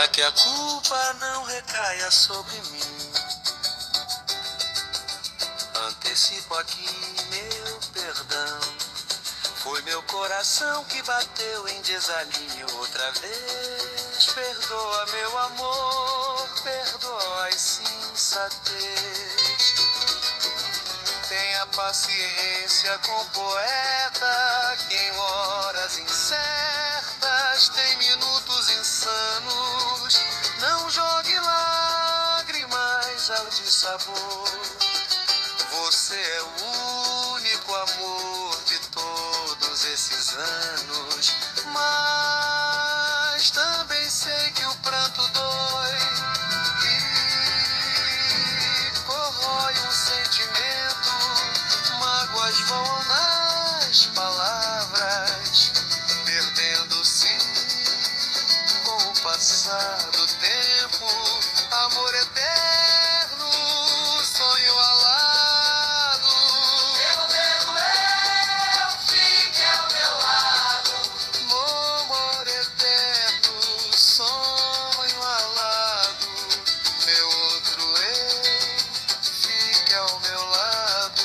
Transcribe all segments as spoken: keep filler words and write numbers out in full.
pra que a culpa não recaia sobre mim. Antecipo aqui meu perdão. Foi meu coração que bateu em desalinho outra vez. Perdoa, meu amor, perdoa as insensatez. Tenha paciência com o poeta, que em horas incertas tem minutos insanos. Não jogue lágrimas ao dissabor. Você é o único amor de todos esses anos. Mas também sei que o pranto dói e corrói um sentimento. Mágoas vão nas palavras, perdendo-se com o passar do tempo. Amor eterno, sonho alado. Pelo menos eu fique ao meu lado. Amor eterno, sonho alado. Meu outro eu fique ao meu lado.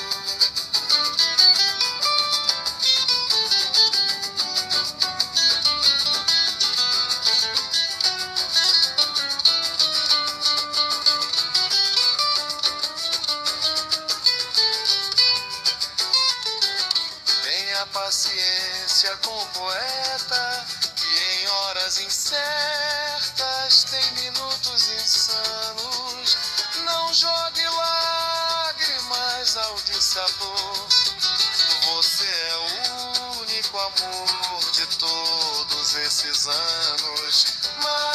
Tenha paciência com o poeta, que em horas incertas tem minutos insanos. Não jogue lágrimas ao dissabor. Você é o único amor de todos esses anos. Mas